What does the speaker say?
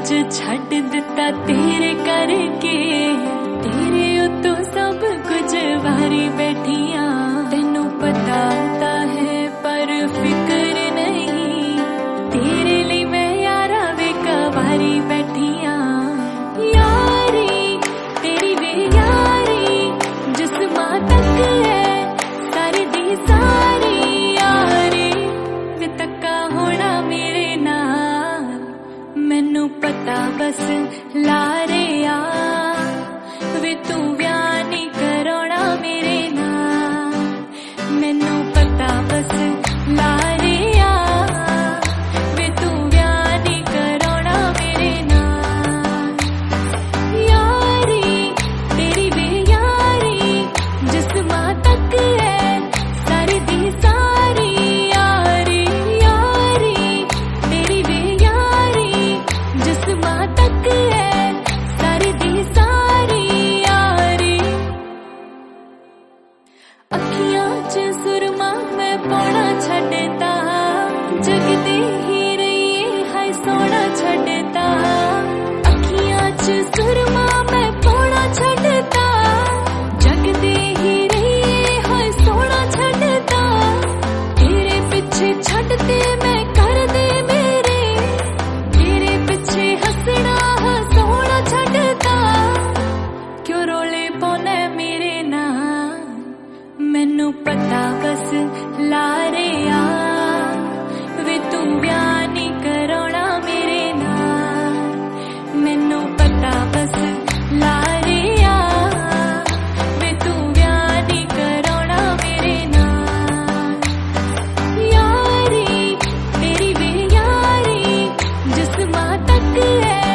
कुछ छड्ड दिता तेरे करके, तेरे उत्तों सब कुछ वारी बैठिया। तेनू पता होता है पर फिक्र नहीं, तेरे लिए मैं यारा वे कवारी बैठिया। यारी तेरी वे यारी जिस्मां तक है सारी दी सारी यारी, वे तक्का होना मेरे नाल मैनू पता बस लारे आ। वे तू ब्याह नहीं कराना मेरे नाल, मैनू पता बस लारे आ। वे तू ब्याह नहीं कराना मेरे नाल। यारी तेरी वे यारी जिस्मां तक है सारी दी सारी यारी। यारी तेरी वे यारी जिस्मां तक है सारी दी सारी यारी। अखियां च सुरमा मैं पौना छड्डता, जगदे ही रहिए हाय सोना छड्डता। अखियां च सुरमा मैं पौना छड्डता, जगदे ही रहिए हाय सोना छड्डता। तेरे पिछे छड्डते मैं कर दे मेरे, तेरे पिछे हसना हसोना छड्डता। क्यों रोले पौने मेरे नाल, मैनू पता बस लारे आ। वे तू ब्याह नहीं कराना मेरे नाल, मैनू पता बस लारे आ। वे तू ब्याह नहीं कराना मेरे नाल। यारी तेरी वे यारी जिस्मां तक है